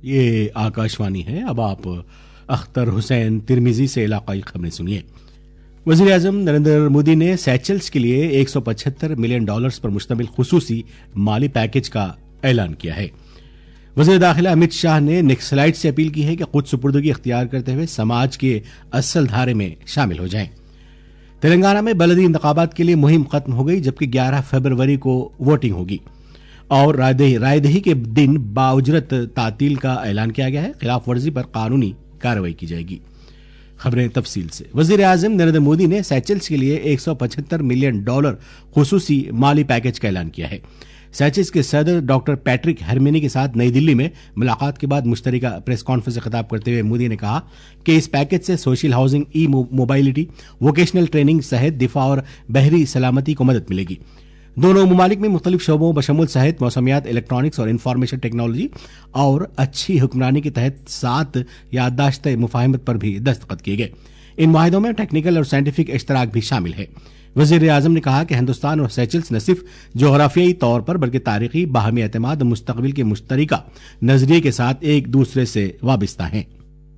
ये आकाशवाणी है। अब आप अख्तर हुसैन तिरमिजी से इलाकाई खबरें सुनिए। वज़ीर आज़म नरेंद्र मोदी ने सैचेल्स के लिए $175 मिलियन पर मुश्तमिल खुसूसी माली पैकेज का ऐलान किया है। वज़ीर दाखिला अमित शाह ने नक्सलाइट से अपील की है कि खुद सुपुर्दगी इख्तियार करते हुए समाज के असल धारे में शामिल हो जाएं। तेलंगाना में बलदी इंतखाबात के लिए मुहिम खत्म हो गई, जबकि 11 फरवरी को वोटिंग होगी और रायदही के दिन बाउजरत तातील का ऐलान किया गया है। खिलाफ वर्जी पर कानूनी कार्रवाई की जाएगी। खबरें तफसील से। वज़ीर आज़म नरेंद्र मोदी ने सैचेल्स के लिए $175 मिलियन खुसूसी माली पैकेज का ऐलान किया है। सैचेल्स के सदर डॉक्टर पैट्रिक हेरमेनी के साथ नई दिल्ली में मुलाकात के बाद मुश्तरका प्रेस कॉन्फ्रेंस से खिताब करते हुए मोदी ने कहा कि इस पैकेज से social housing, e mobility, vocational training सहित दिफा और बहरी सलामती को मदद मिलेगी। दोनों ममालिक में मुख्तलिफ शोबों बशमूल सेहत, मौसमियात, इलेक्ट्रॉनिक्स और इंफॉर्मेशन टेक्नोलॉजी और अच्छी हुक्मरानी के तहत 7 याददाश्त मुफाहमत पर भी दस्तखत किए गए। इन माहिदों में टेक्निकल और साइंटिफिक इश्तराक भी शामिल है। वज़ीर आज़म ने कहा कि हिंदुस्तान और सैचेल्स न सिर्फ जोग्राफियाई तौर पर बल्कि तारीखी, बाहमी एतमाद और मुस्तकबिल के मुश्तरका नजरिए के साथ एक दूसरे से वाबस्ता हैं।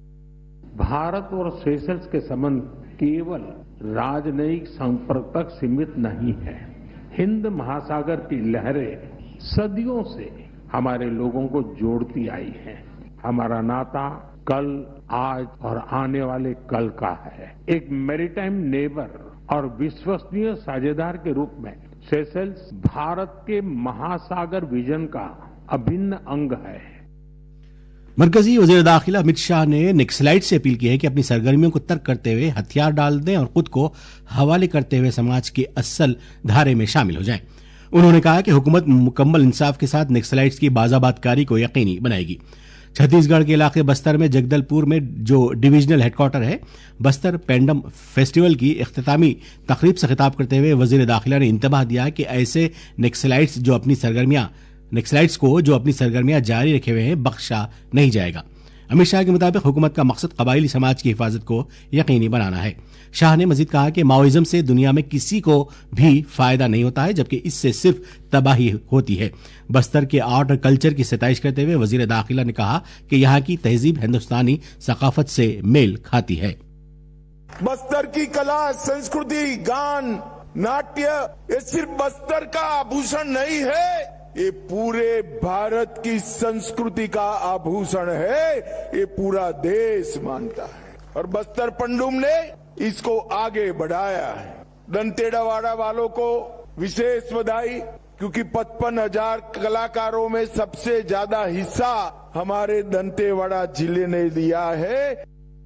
भारत और सेशल्स के संबंध केवल राजनयिक संपर्क तक सीमित नहीं है। हिंद महासागर की लहरें सदियों से हमारे लोगों को जोड़ती आई हैं। हमारा नाता कल, आज और आने वाले कल का है। एक मैरीटाइम नेबर और विश्वसनीय साझेदार के रूप में सेशल्स भारत के महासागर विजन का अभिन्न अंग है। मरकजी वज़ीर दाखिला अमित शाह ने नक्सलाइट से अपील की है कि अपनी सरगर्मियों को तर्क करते हुए हथियार डाल दें और खुद को हवाले करते हुए समाज के असल धारे में शामिल हो जाएं। उन्होंने कहा कि हुकूमत मुकम्मल इंसाफ के साथ नक्सलाइट्स की बाजाबादकारी को यकीनी बनाएगी। छत्तीसगढ़ के इलाके बस्तर में जगदलपुर में जो डिविजनल हेडक्वार्टर है, बस्तर पेंडम फेस्टिवल की इख्तितामी तकरीब से खिताब करते हुए वज़ीर दाखिला ने इंतबाह दिया कि ऐसे नक्सलाइट्स को जो अपनी सरगर्मियां जारी रखे हुए हैं बख्शा नहीं जाएगा। अमित शाह के मुताबिक हुकूमत का मकसद कबायली समाज की हिफाजत को यकीनी बनाना है। शाह ने मजीद कहा कि माओइज्म से दुनिया में किसी को भी फायदा नहीं होता है, जबकि इससे सिर्फ तबाही होती है। बस्तर के आर्ट और कल्चर की सताइश करते हुए वजीर दाखिला ने कहा कि यहाँ की तहजीब हिंदुस्तानी सकाफत से मेल खाती है। बस्तर की कला, संस्कृति, गान, नाट्य ये सिर्फ बस्तर का आभूषण नहीं है, ये पूरे भारत की संस्कृति का आभूषण है। ये पूरा देश मानता है और बस्तर पंडुम ने इसको आगे बढ़ाया है। दंतेवाड़ा वालों को विशेष बधाई, क्योंकि 55,000 कलाकारों में सबसे ज्यादा हिस्सा हमारे दंतेवाड़ा जिले ने लिया है।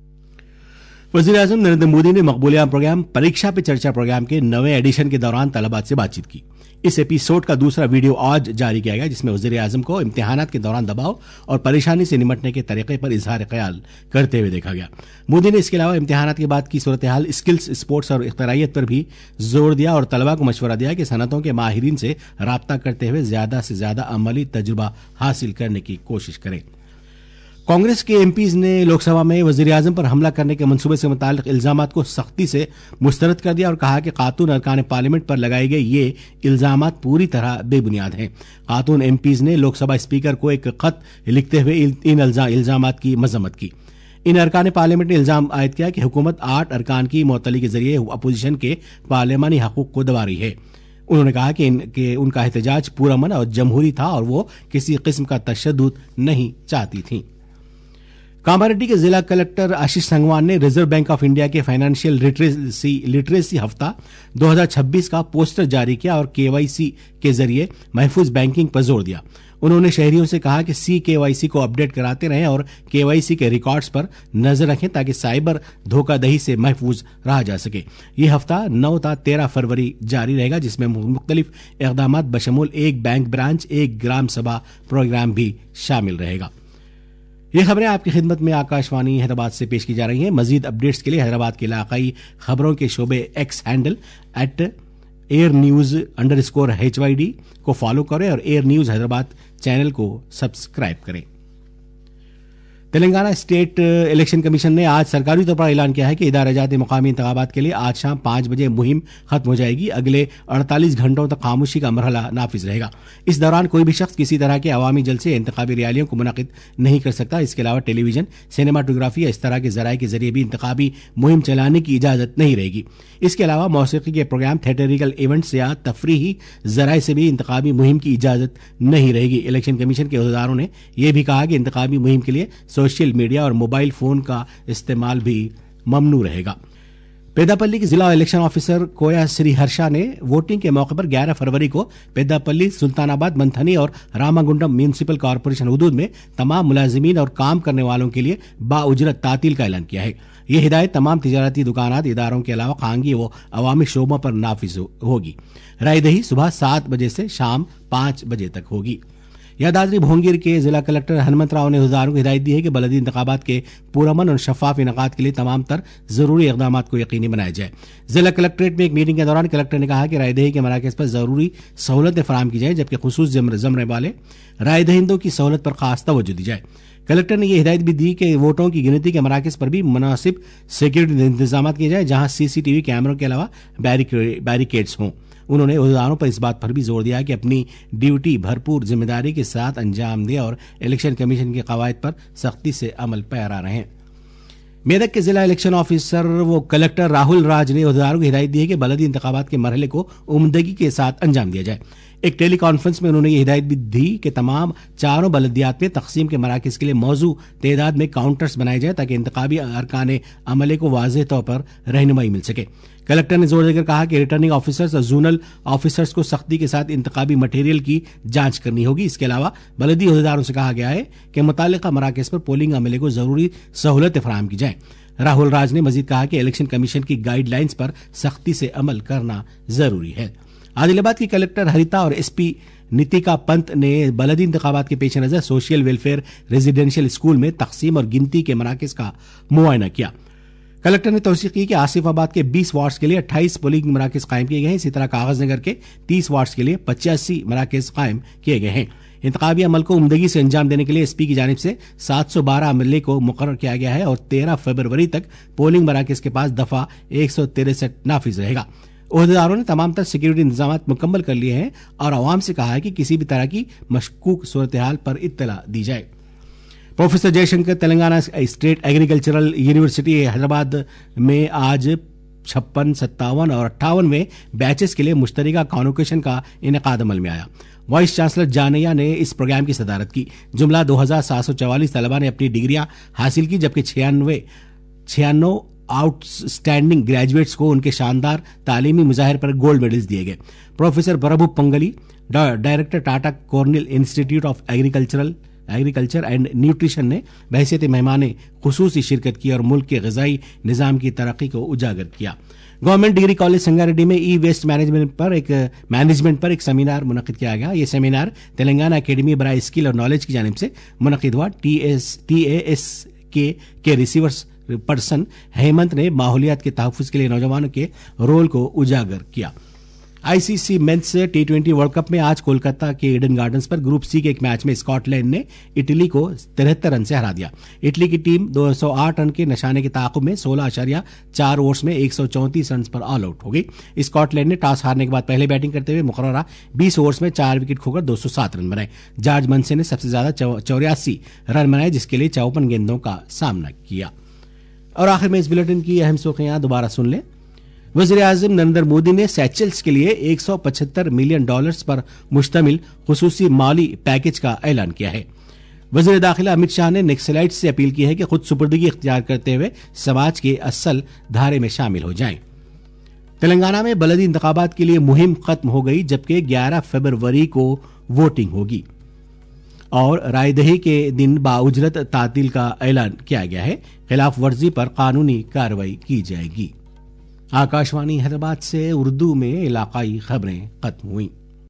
वज़ीर आज़म नरेंद्र मोदी ने मकबूलियत प्रोग्राम परीक्षा पे चर्चा प्रोग्राम के 9वें एडिशन के दौरान तलबात से बातचीत की। इस एपिसोड का दूसरा वीडियो आज जारी किया गया, जिसमें वज़ीर आज़म को इम्तिहानात के दौरान दबाव और परेशानी से निपटने के तरीके पर इजहार ख्याल करते हुए देखा गया। मोदी ने इसके अलावा इम्तिहानात के बाद की सूरत हाल, स्किल्स, स्पोर्ट्स और इख्तियारियत पर भी जोर दिया और तलबा को मशवरा दिया कि सनतों के माहिरीन से राब्ता करते हुए ज्यादा से ज्यादा अमली तजुर्बा हासिल करने की कोशिश करें। कांग्रेस के एमपीज ने लोकसभा में वज़ीर आज़म पर हमला करने के मंसूबे से मुताल्लिक इल्जामात को सख्ती से मुस्तरद कर दिया और कहा कि खातून अरकान पार्लियामेंट पर लगाए गए ये इल्जामात पूरी तरह बेबुनियाद हैं। खातून एमपीज ने लोकसभा स्पीकर को एक खत लिखते हुए इन इल्जामात की मजम्मत की। इन अरकान पार्लियामेंट ने इल्जाम आयद किया कि हुकूमत 8 अरकान की मुअत्तली के जरिए अपोजिशन के पार्लियामानी हकूक को दबा रही है। उन्होंने कहा कि उनका एहतजाज पुरअमन और जमहूरी था और वो किसी किस्म का तशद्दुद नहीं चाहती थी। कामारेड्डी के जिला कलेक्टर आशीष संगवान ने रिजर्व बैंक ऑफ इंडिया के फाइनेंशियल लिटरेसी हफ्ता 2026 का पोस्टर जारी किया और केवाईसी के जरिए महफूज बैंकिंग पर जोर दिया। उन्होंने शहरियों से कहा कि CKYC को अपडेट कराते रहें और KYC के रिकॉर्ड्स पर नजर रखें ताकि साइबर धोखाधड़ी से महफूज रहा जा सके। यह हफ्ता 9 से 13 फरवरी जारी रहेगा, जिसमें मुख्तलिफ इक़दामात बशमूल एक बैंक ब्रांच, एक ग्राम सभा प्रोग्राम भी शामिल रहेगा। ये खबरें आपकी खिदमत में आकाशवाणी हैदराबाद से पेश की जा रही हैं। मजीद अपडेट्स के लिए हैदराबाद के इलाकाई खबरों के शोबे एक्स हैंडल @airnews_HYD को फॉलो करें और एयर न्यूज हैदराबाद चैनल को सब्सक्राइब करें। तेलंगाना स्टेट इलेक्शन कमीशन ने आज सरकारी तौर पर ऐलान किया है कि इदारा जाती मुकामी इंतखाबात के लिए आज शाम 5 बजे मुहिम खत्म हो जाएगी। अगले 48 घंटों तक खामोशी का मरहला नाफिज रहेगा। इस दौरान कोई भी शख्स किसी तरह के अवामी जलसे इंतखाबी रैलियों को मुनक़िद नहीं कर सकता। इसके अलावा टेलीविजन, सिनेमाटोग्राफी या इस तरह के जराये के जरिए भी इंतखाबी मुहिम चलाने की इजाजत नहीं रहेगी। इसके अलावा मौसीकी के प्रोग्राम, थिएटरिकल इवेंट्स या तफरीही जराये से भी इंतखाबी मुहिम की इजाजत नहीं रहेगी। इलेक्शन कमीशन के अहदेदारों ने यह भी कहा कि इंतखाबी मुहिम के लिए सोशल मीडिया और मोबाइल फोन का इस्तेमाल भी ममनू रहेगा। पेद्दापल्ली के जिला इलेक्शन ऑफिसर कोया श्री हर्षा ने वोटिंग के मौके पर 11 फरवरी को पेद्दापल्ली, सुल्तानाबाद, मंथनी और रामागुंडम म्यूनिसिपल कॉर्पोरेशन हुदूद में तमाम मुलाजिमीन और काम करने वालों के लिए बाउजरत तातील का ऐलान किया है। यह हिदायत तमाम तिजारती दुकानात, इदारों के अलावा खानगी व अवामी शोबों पर नाफिज होगी। रायदही सुबह 7 बजे से शाम 5 बजे तक होगी। यादाद्री भोंगिर के जिला कलेक्टर हनुमंत राव ने हुज़ारों को हिदायत दी है कि बलदी इंतखाबात के पुरअमन और शफाफ इनकाद के लिए तमाम तर जरूरी इक़दामात को यकीनी बनाया जाए। जिला कलेक्ट्रेट में एक मीटिंग के दौरान कलेक्टर ने कहा कि रायदही के मराकज़ पर जरूरी सहूलतें फराहम की जाए, जबकि खुसूस ज़मरे वाले रायदहिंदों की सहूलत पर खास तवज्जो दी जाए। कलेक्टर ने यह हिदायत भी दी कि वोटों की गिनती के मराकज़ पर भी मुनासिब सिक्योरिटी इंतजाम किए जाए, जहां CCTV कैमरों के अलावा बैरिकेड्स हों। उन्होंने उहदेदारों पर इस बात पर भी जोर दिया कि अपनी ड्यूटी भरपूर जिम्मेदारी के साथ अंजाम दें और इलेक्शन कमीशन के कवायद पर सख्ती से अमल पैरा रहें। मेदक के जिला इलेक्शन ऑफिसर व कलेक्टर राहुल राज ने उहदेदारों को हिदायत दी है कि बलदी इंतखाबात के मरहले को उम्दगी के साथ अंजाम दिया जाए। एक टेली कॉन्फ्रेंस में उन्होंने ये हिदायत भी दी कि तमाम चारों बलदियात में तकसीम के मराकज़ के लिए मौजू तादाद में काउंटर्स बनाए जाए, ताकि इंतखाबी अरकान अमले को वाज़ेह तौर पर रहनुमाई मिल सके। कलेक्टर ने जोर देकर कहा कि रिटर्निंग ऑफिसर्स और जोनल ऑफिसर्स को सख्ती के साथ इंतखाबी मटेरियल की जांच करनी होगी। इसके अलावा बलदी अहदेदारों से कहा गया है कि मुतालिका मराकज़ पर पोलिंग अमले को जरूरी सहूलतें फराहम की जाए। राहुल राज ने मजीद कहा कि इलेक्शन कमीशन की गाइडलाइंस पर सख्ती से अमल करना जरूरी है। आदिलाबाद की कलेक्टर हरिता और SP नितिका पंत ने बलदी इंतखाबात के पेश नजर सोशल वेलफेयर रेजिडेंशियल स्कूल में तकसीम और गिनती के मराकज़ का मुआयना किया। कलेक्टर ने तौसीक की कि आसिफाबाद के 20 वार्ड्स के लिए 28 पोलिंग मराकज़ कायम किए गए हैं। इसी तरह कागजनगर के 30 वार्ड्स के लिए 85 मराकज़ कायम किए गए हैं। इंतखाबी अमल को उम्दगी से अंजाम देने के लिए SP की जानिब से 712 अमले को मुकर्रर किया गया है और 13 फरवरी तक पोलिंग मराकज़ के पास दफा 163 नाफिज रहेगा। ओहदेदारों ने तमाम तर सिक्योरिटी इंतजाम मुकम्मल कर लिए हैं और आवाम से कहा है कि किसी भी तरह की मशकूक सूरत हाल पर इत्तला दी जाए। Professor Jayashankar Telangana state agricultural university Hyderabad में आज 56, 57 और 58वें बैचेस के लिए मुश्तरका कॉन्वोकेशन का इनेकाद अमल में आया। वाइस चांसलर जानैया ने इस प्रोग्राम की सदारत की। जुमला 2744 तलबा ने अपनी डिग्रियां हासिल की, जबकि 96 आउटस्टैंडिंग ग्रेजुएट्स को उनके शानदार तालीमी मुजाहिर पर गोल्ड मेडल्स दिए गए। Professor Prabhu Pangali, director Tata Cornell institute of agriculture and nutrition ने बहैसियत मेहमान खुसूसी शिरकत की और मुल्क के ग़िज़ाई निज़ाम की तरक्की को उजागर किया। गवर्नमेंट डिग्री कॉलेज संगारेड्डी में ई-वेस्ट मैनेजमेंट पर एक सेमिनार मुनक़िद किया गया। यह सेमिनार तेलंगाना अकेडमी बराए स्किल और नॉलेज की जानिब से मुनक़िद हुआ। TASK के रिसीवर्स पर्सन हेमंत ने माहौलियात के तहफ़्फ़ुज़ के लिए नौजवानों के रोल को उजागर किया। ICC mains T20 world cup में आज कोलकाता के ईडन गार्डन्स पर ग्रुप C के एक मैच में स्कॉटलैंड ने इटली को 73 रन से हरा दिया। इटली की टीम 208 रन के निशाने के ताक़ुब में 16.4 ओवर्स में 134 रन पर ऑल आउट हो गई। स्कॉटलैंड ने टॉस हारने के बाद पहले बैटिंग करते हुए मुकर्ररा 20 ओवर्स में 4 विकेट खोकर 207 रन बनाए। जॉर्ज मनसे ने सबसे ज्यादा 84 रन बनाए, जिसके लिए 54 गेंदों का सामना किया। और आखिर में इस बुलेटिन की अहम सुर्खियां दोबारा सुन लें। वज़ीर-ए-आज़म नरेंद्र मोदी ने सेचेल्स के लिए $175 मिलियन पर मुश्तमिल खुसूसी माली पैकेज का ऐलान किया है। वज़ीर दाखिला अमित शाह ने नक्सलाइट्स से अपील की है कि खुद सुपुर्दगी इख्तियार करते हुए समाज के असल धारे में शामिल हो जाएं। तेलंगाना में बलदी इंतखाबात के लिए मुहिम खत्म हो गई, जबकि 11 फरवरी को वोटिंग होगी और रायदही के दिन बाउजरत तातील का ऐलान किया गया है। खिलाफ वर्जी पर कानूनी कार्रवाई की जाएगी। आकाशवाणी हैदराबाद से उर्दू में इलाकाई खबरें खत्म हुई।